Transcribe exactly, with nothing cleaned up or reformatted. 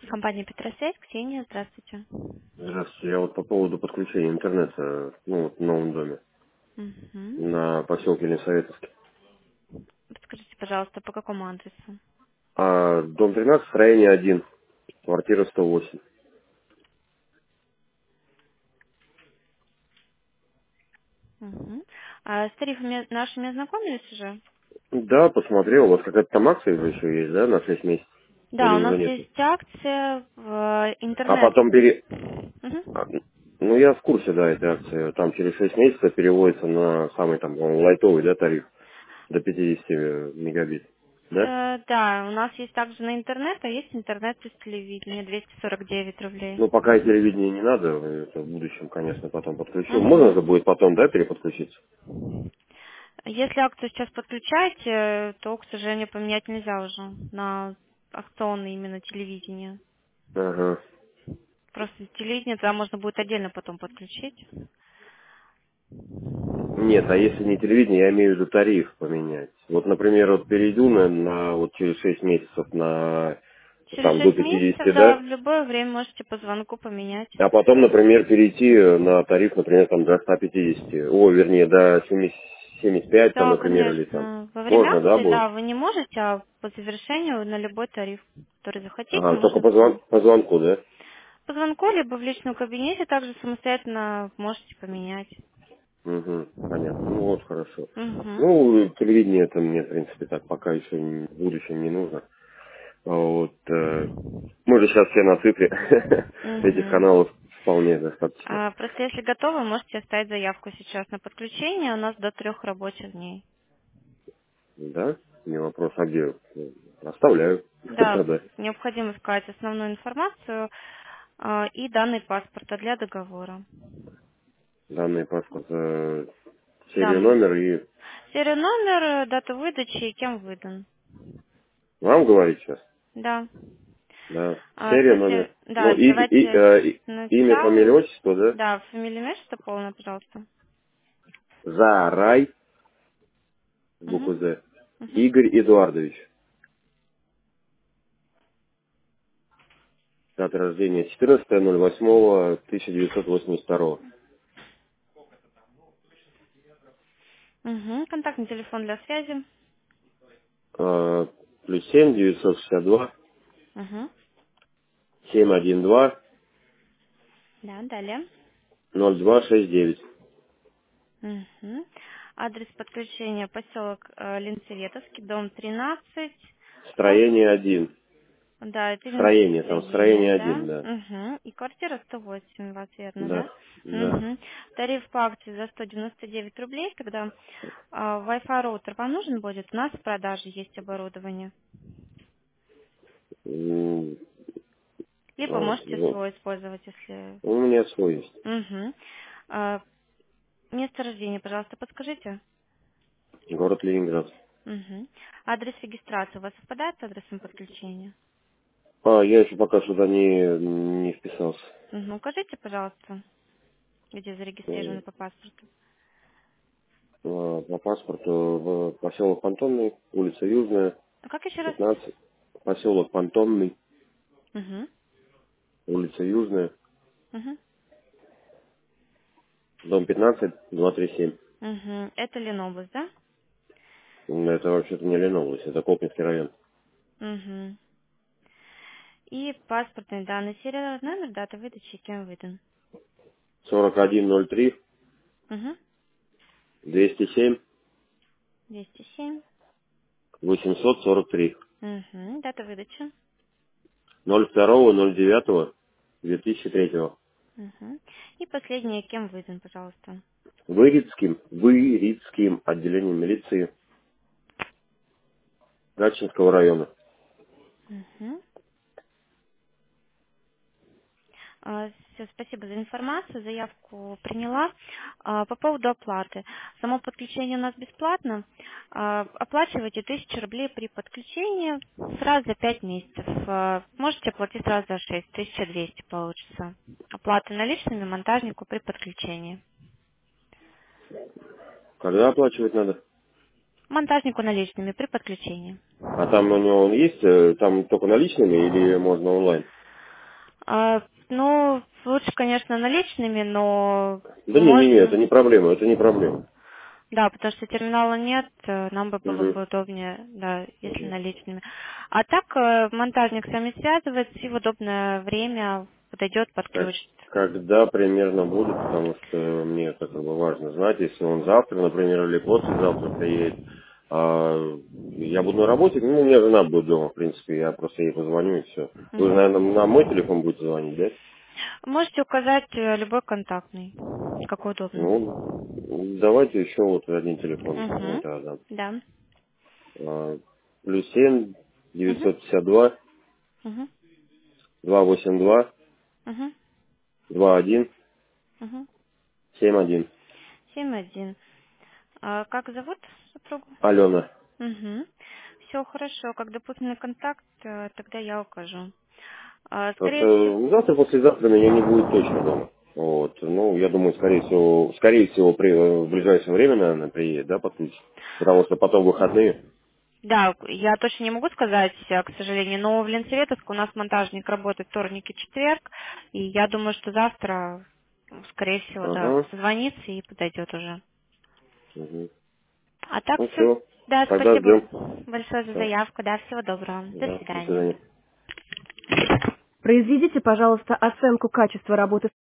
Компания Петросвязь, Ксения, здравствуйте. Здравствуйте. Я вот по поводу подключения интернета, ну, вот в новом доме Угу. на поселке Лесоветовский. Подскажите, пожалуйста, по какому адресу? А дом тринадцать, строение один, квартира сто восемь. Угу. А с тарифами нашими ознакомились уже? Да, посмотрел, у вас какая-то там акция же еще есть, да, на шесть месяцев? Или Да, у нас уже нет? есть акция в А интернет. потом пере... а, Угу. Ну, я в курсе, да, этой акции. Там через шесть месяцев переводится на самый там, по-моему, лайтовый, да, тариф до пятидесяти мегабит, да? Э, да, у нас есть также на интернет, а есть интернет без телевидения, двести сорок девять рублей. Ну, пока и телевидение не надо, это в будущем, конечно, потом подключу. Можно же Угу. будет потом, да, переподключиться? Если акцию сейчас подключаете, то, к сожалению, поменять нельзя уже на акционное именно телевидение. Ага. Просто телевидение туда можно будет отдельно потом подключить. Нет, а если не телевидение, я имею в виду тариф поменять. Вот, например, вот перейду на, на вот через шесть месяцев на Через там до шесть месяцев, пятидесяти, да, да? в любое время можете по звонку поменять. А потом, например, перейти на тариф, например, там до ста пятидесяти. О, вернее, до семидесяти пяти, там, Да, например, или там. конечно. Во время Можно, да, акции, будет? да, вы не можете, а по завершению на любой тариф, который захотите, Ага, только можно по, звон- поменять. по звонку, да? По звонку, либо в личном кабинете также самостоятельно можете поменять. Угу, понятно. Ну вот, хорошо. Угу. Ну, телевидение это мне, в принципе, так пока еще не- в будущем не нужно. А вот, э, мы же сейчас все на цифре. Этих Угу. каналов вполне достаточно. А, просто если готовы, можете оставить заявку сейчас на подключение. У нас до трех рабочих дней. Да? Не вопрос, а где? Оставляю. Да, Да. необходимо сказать основную информацию а, и данные паспорта для договора. Данный паспорт, э, Да, серию м, номер и... серия номер, э, дата выдачи и кем выдан. Вам говорить сейчас? Да. Да. А, Серия номер. если, да, Ну, и, и, давайте э, и- имя, фамилия, сначала, отчество, да? да, фамилия, имя, что полное, пожалуйста. Зарай, с Угу. буквы З. Угу. Игорь Эдуардович. Дата рождения четырнадцатое ноль восьмое тысяча девятьсот восемьдесят второго. Угу. Контактный телефон для связи. Э, плюс семь девятьсот шестьдесят два Угу. семь один два Да, далее. ноль два шесть девять. Угу. Адрес подключения поселок э, Ленцеветовский, дом тринадцать. Пункт, Строение один. да, это именно Строение, там строение, строение да? один, да. Угу. И квартира сто восемь у вас, верно, Да, да? да. Угу. Тариф по акции за сто девяносто девять рублей, когда а, Wi-Fi роутер вам нужен будет, у нас в продаже есть оборудование. М, Либо а, можете ну, свой использовать, если... у меня свой есть. Угу. А, место рождения, пожалуйста, подскажите. Город Ленинград. Угу. Адрес регистрации у вас совпадает с адресом подключения? А, я еще пока сюда не, не вписался. Угу. Укажите, пожалуйста, где Э, зарегистрированы по паспорту. а, По паспорту в поселок Понтонный, улица Южная, А как еще раз? пятнадцать. Поселок Понтонный, Угу. улица Южная, Угу. дом пятнадцать, два три семь. Угу. Это Ленобласть, да? Ну, это вообще-то не Ленобласть, это Колпинский район. Угу. И паспортные данные, серия номер, дата выдачи, кем выдан. сорок один ноль три Угу. двести семь двести семь. восемьсот сорок три. Угу. Дата выдачи. ноль два ноль девять две тысячи третьего. Угу. И последнее, кем выдан, пожалуйста. Вырицким, Вырицким отделением милиции Гатчинского района. Угу. Все, спасибо за информацию, заявку приняла. А, По поводу оплаты. Само подключение у нас бесплатно. А, Оплачивайте тысячу рублей при подключении сразу за пять месяцев. А, Можете оплатить сразу за шесть, тысяча двести получится. Оплата наличными монтажнику при подключении. Когда оплачивать надо? Монтажнику наличными при подключении. А там у него он есть, э, там только наличными или можно онлайн? А, ну, лучше, конечно, наличными, но Да не, не, не, это можно. не проблема, это не проблема. Да, потому что терминала нет, э, нам бы было Угу. бы удобнее, да, если Угу. наличными. А так э, монтажник с вами связывается и в удобное время подойдет, Как- подключит. когда примерно будет, потому что мне это как бы важно знать, если он завтра, например, или послезавтра приедет. А, я буду на работе, ну, у меня жена будет дома, в принципе, я просто ей позвоню и все. Вы, Мгм. наверное, на мой телефон будете звонить, да? Можете указать э, любой контактный, какой удобно. Ну, давайте еще вот один телефон, Угу. вот я дам. Да. А, плюс семь Угу. девятьсот пятьдесят два Угу. два восемь два Угу. два один Угу. семь один. Семь один. А как зовут супругу? Алена. Угу. Все хорошо. Как дополнительный контакт, э, тогда я укажу. А, Вот, скорее всего. э, завтра, послезавтра меня не будет точно дома. Вот, ну, я думаю, скорее всего, скорее всего, при, э, в ближайшее время, наверное, приедет, да, подключит. Потому что потом выходные. Да, я точно не могу сказать, э, к сожалению, но в Ленсоветовск у нас монтажник работает вторник и четверг, и я думаю, что завтра, м, скорее всего, да, Ага. созвонится и подойдет уже. Угу. А так Ну все. все, Да, тогда спасибо ждем. большое за Все. заявку. Да, всего доброго. До Да, до свидания. свидания. Произведите, пожалуйста, оценку качества работы